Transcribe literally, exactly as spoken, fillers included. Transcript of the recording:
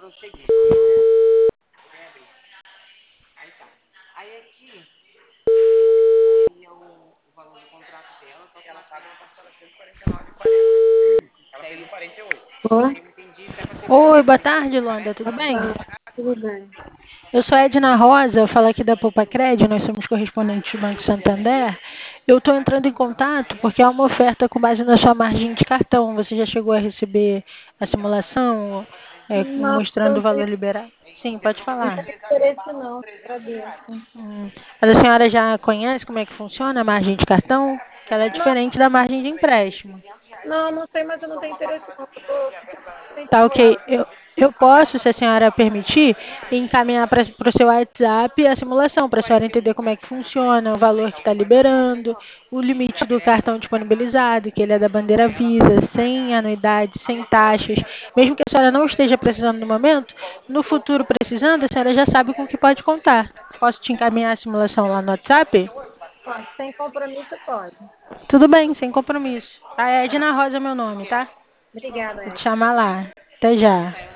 Oi, Oi, boa tarde, Luanda, tudo bem? tudo bem? Eu sou Edna Rosa, eu falo aqui da Poupa Cred, nós somos correspondentes do Banco Santander. Eu estou entrando em contato porque há uma oferta com base na sua margem de cartão. Você já chegou a receber a simulação, é, Não, eu mostrando não o valor tenho, liberado? Sim, pode não falar. tenho interesse não, agradeço. Hum, Mas a senhora já conhece como é que funciona a margem de cartão? Que ela é Não, diferente da margem de empréstimo. não, não sei, mas eu não tenho interesse não. Eu tô simplesmente Tá ok. enrolada. Eu, eu posso, se a senhora permitir, encaminhar para o seu WhatsApp a simulação, para a senhora entender como é que funciona, o valor que está liberando, o limite do cartão disponibilizado, que ele é da bandeira Visa, sem anuidade, sem taxas. Mesmo que a senhora não esteja precisando no momento, no futuro precisando, a senhora já sabe com o que pode contar. Posso te encaminhar a simulação lá no WhatsApp? Pode, sem compromisso pode. Tudo bem, sem compromisso. A Tá. Edna Rosa é meu nome, tá? Obrigada, Vou Ed. te chamar lá. Até já.